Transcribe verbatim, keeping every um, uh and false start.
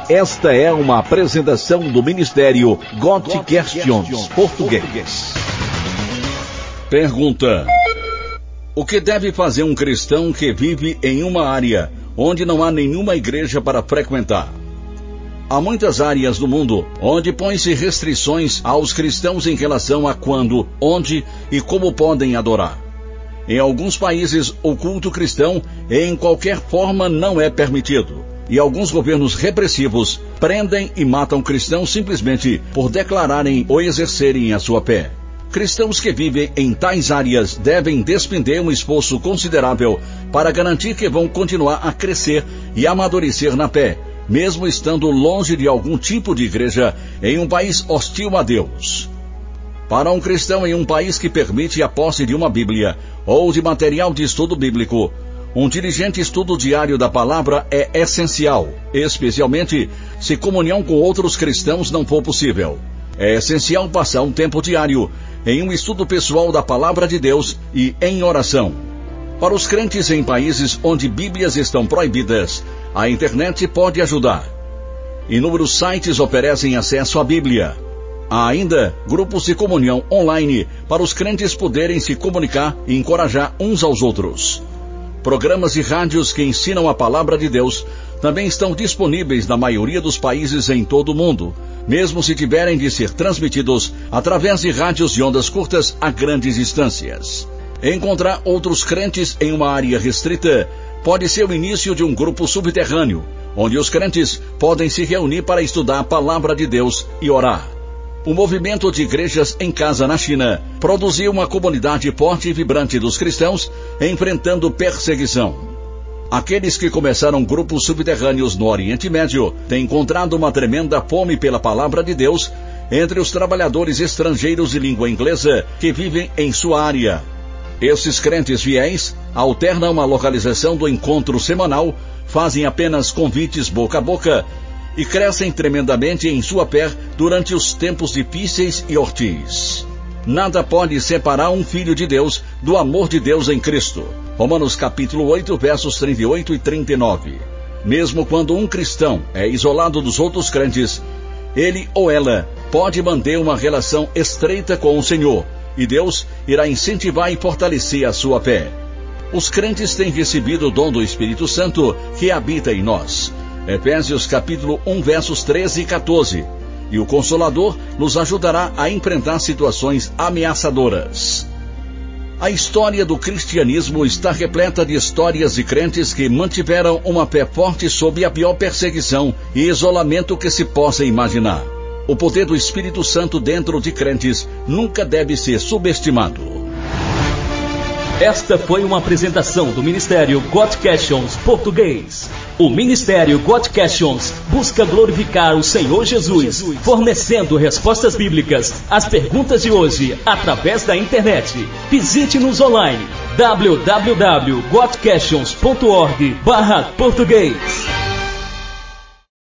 Esta é uma apresentação do Ministério Got Questions Português. Pergunta: o que deve fazer um cristão que vive em uma área onde não há nenhuma igreja para frequentar? Há muitas áreas do mundo onde põem-se restrições aos cristãos em relação a quando, onde e como podem adorar. Em alguns países, o culto cristão, em qualquer forma, não é permitido. E alguns governos repressivos prendem e matam cristãos simplesmente por declararem ou exercerem a sua fé. Cristãos que vivem em tais áreas devem despender um esforço considerável para garantir que vão continuar a crescer e amadurecer na fé, mesmo estando longe de algum tipo de igreja em um país hostil a Deus. Para um cristão em um país que permite a posse de uma Bíblia ou de material de estudo bíblico, um diligente estudo diário da palavra é essencial, especialmente se comunhão com outros cristãos não for possível. É essencial passar um tempo diário em um estudo pessoal da palavra de Deus e em oração. Para os crentes em países onde Bíblias estão proibidas, a internet pode ajudar. Inúmeros sites oferecem acesso à Bíblia. Há ainda grupos de comunhão online para os crentes poderem se comunicar e encorajar uns aos outros. Programas de rádios que ensinam a palavra de Deus também estão disponíveis na maioria dos países em todo o mundo, mesmo se tiverem de ser transmitidos através de rádios de ondas curtas a grandes distâncias. Encontrar outros crentes em uma área restrita pode ser o início de um grupo subterrâneo, onde os crentes podem se reunir para estudar a palavra de Deus e orar. O movimento de igrejas em casa na China produziu uma comunidade forte e vibrante dos cristãos enfrentando perseguição. Aqueles que começaram grupos subterrâneos no Oriente Médio têm encontrado uma tremenda fome pela palavra de Deus entre os trabalhadores estrangeiros de língua inglesa que vivem em sua área. Esses crentes fiéis alternam a localização do encontro semanal, fazem apenas convites boca a boca e crescem tremendamente em sua fé durante os tempos difíceis e hostis. Nada pode separar um filho de Deus do amor de Deus em Cristo. Romanos capítulo oito, versos trinta e oito e trinta e nove. Mesmo quando um cristão é isolado dos outros crentes, ele ou ela pode manter uma relação estreita com o Senhor, e Deus irá incentivar e fortalecer a sua fé. Os crentes têm recebido o dom do Espírito Santo que habita em nós. Efésios capítulo um, versos treze e quatorze. E o Consolador nos ajudará a enfrentar situações ameaçadoras. A história do cristianismo está repleta de histórias de crentes que mantiveram uma fé forte sob a pior perseguição e isolamento que se possa imaginar. O poder do Espírito Santo dentro de crentes nunca deve ser subestimado. Esta foi uma apresentação do Ministério Got Questions Português. O Ministério Got Questions busca glorificar o Senhor Jesus, fornecendo respostas bíblicas às perguntas de hoje através da internet. Visite-nos online w w w ponto got questions ponto org barra português.